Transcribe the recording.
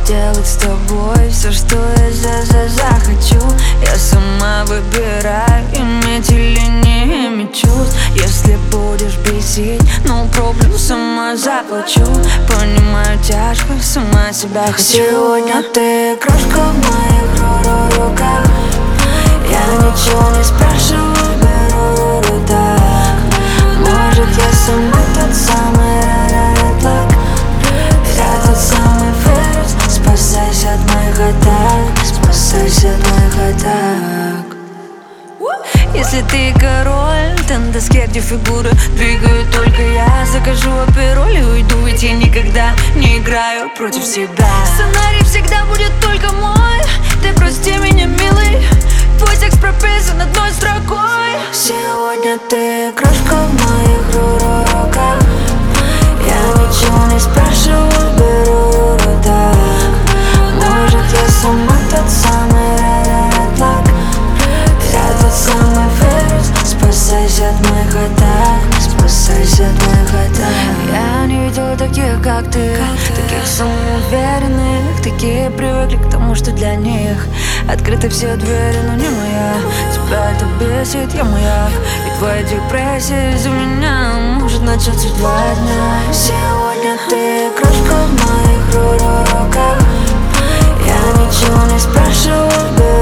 сделать с тобой все, что я захочу. Я сама выбираю, иметь или не иметь чувств. Если будешь бесить, no problem, сама заплачу. Понимаю, тяжко, сама себя хочу. Сегодня ты крошка в моих руках. Я ничего не спрашиваю, беру рудак. Может, я сама тот самый red flag. Я тот самый вирус. Спасайся от моих атак, спасайся от моих атак. Если ты король, то на доске, где фигуры двигаю только я. Закажу апероль и уйду, ведь я никогда не играю против себя. Сценарий всегда будет только мой. Ты прости меня, милый, твой текст прописан одной строкой. Сегодня ты крошка в моих руках. Я ничего не спрашиваю, беру рудак. Может, я сама тот самый red flag. Я тот самый вирус. Спасайся от моих атак, спасайся от моих атак. Я не видела таких, как ты, таких самоуверенных. Такие привыкли к тому, что для них открыты все двери, но не моя. Тебя это бесит, я маяк. И твоя депрессия из-за меня может начаться 2 дня. Сегодня ты крошка в моих руках. Я ничего не спрашиваю,